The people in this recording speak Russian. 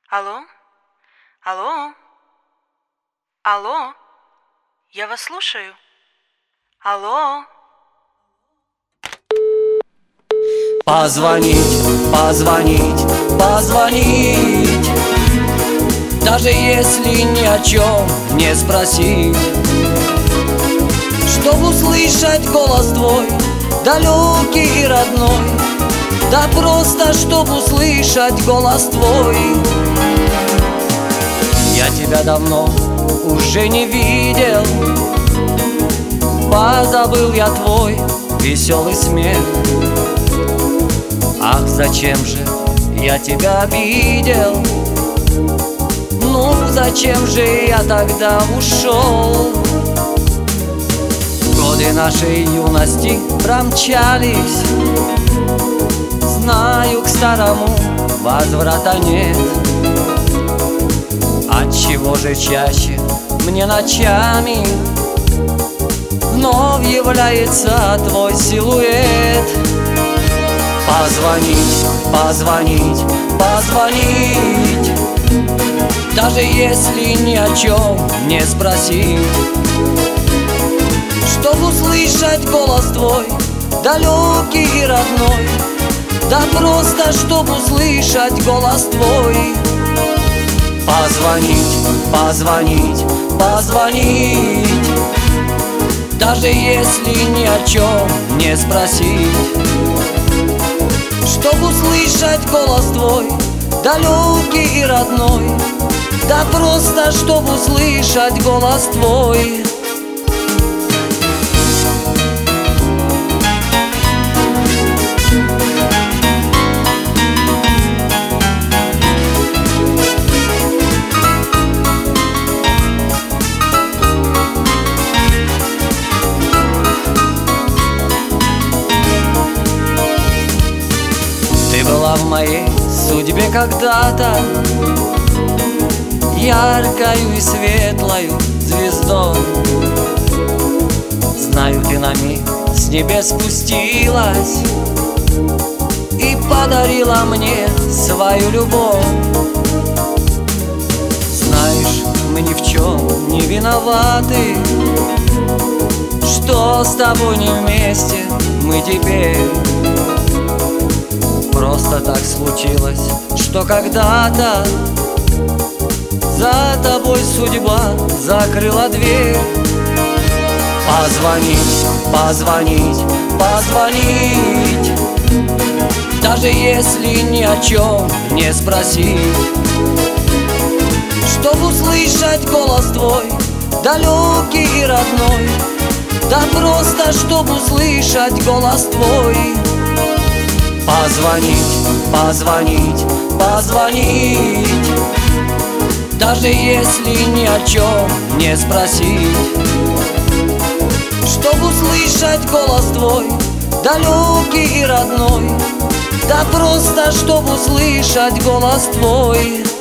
Алло? Алло? Алло? Я вас слушаю. Алло? Позвонить, позвонить, позвонить, даже если ни о чем не спросить, чтобы услышать голос твой, далекий и родной, да просто чтобы услышать голос твой. Я тебя давно уже не видел, позабыл я твой веселый смех. Ах, зачем же я тебя обидел? Ну, зачем же я тогда ушел? Годы нашей юности промчались, знаю, к старому возврата нет. Отчего же чаще мне ночами вновь является твой силуэт? Позвонить, позвонить, позвонить, даже если ни о чем не спросить, чтобы услышать голос твой, далекий и родной, да просто чтобы услышать голос твой. Позвонить, позвонить, позвонить, даже если ни о чем не спросить, чтобы услышать голос твой, далекий и родной, да просто чтобы услышать голос твой. Ты была в моей судьбе когда-то яркою и светлою звездой. Знаю, ты на миг с небес спустилась и подарила мне свою любовь. Знаешь, мы ни в чем не виноваты, что с тобой не вместе мы теперь. Просто так случилось, что когда-то за тобой судьба закрыла дверь. Позвонить, позвонить, позвонить, даже если ни о чем не спросить, чтобы услышать голос твой, далекий и родной, да просто чтобы услышать голос твой. Позвонить, позвонить, позвонить, даже если ни о чем не спросить, чтобы услышать голос твой, далекий и родной, да просто чтобы услышать голос твой.